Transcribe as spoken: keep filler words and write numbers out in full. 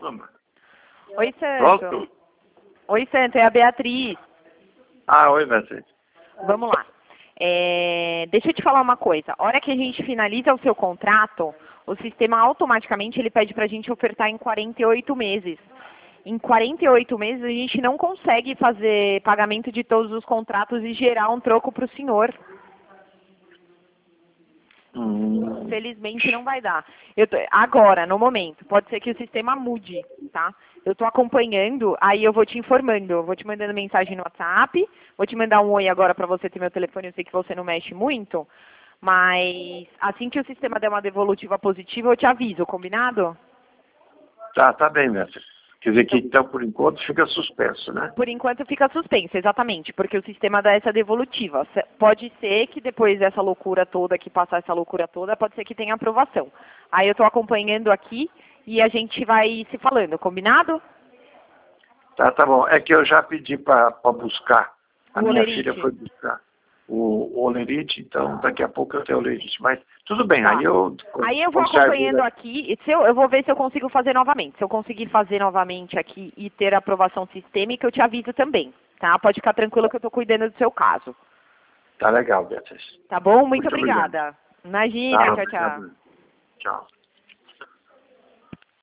Vamos. Oi, Santo. Pronto? Oi, Santo, é a Beatriz. Ah, oi, Beatriz. Vamos lá. É, deixa eu te falar uma coisa. A hora que a gente finaliza o seu contrato, o sistema automaticamente ele pede para a gente ofertar em quarenta e oito meses. Em quarenta e oito meses a gente não consegue fazer pagamento de todos os contratos e gerar um troco para o senhor. Hum. Felizmente não vai dar. Eu tô, agora, no momento, pode ser que o sistema mude, tá? Eu estou acompanhando, aí eu vou te informando, eu vou te mandando mensagem no WhatsApp, vou te mandar um oi agora para você ter meu telefone, eu sei que você não mexe muito, mas assim que o sistema der uma devolutiva positiva, eu te aviso, combinado? Tá, tá bem, Beatriz. Quer dizer que então, por enquanto, fica suspenso, né? Por enquanto fica suspenso, exatamente, porque o sistema dá essa devolutiva. Se- Pode ser que depois dessa loucura toda, que passar essa loucura toda, pode ser que tenha aprovação. Aí eu estou acompanhando aqui e a gente vai se falando, combinado? Tá, tá bom. É que eu já pedi para buscar. A O minha olerite. filha foi buscar o, o olerite, então daqui a pouco eu tenho o olerite. Mas tudo bem, Tá. aí eu Aí eu vou conservo, acompanhando né? aqui, e se eu, eu vou ver se eu consigo fazer novamente. Se eu conseguir fazer novamente aqui e ter aprovação sistêmica, eu te aviso também, tá? Pode ficar tranquilo que eu estou cuidando do seu caso. Tá legal, Beatriz. Tá bom? Muito, Muito obrigado. obrigada. Imagina, Tá, tchau, tchau. obrigado. Tchau.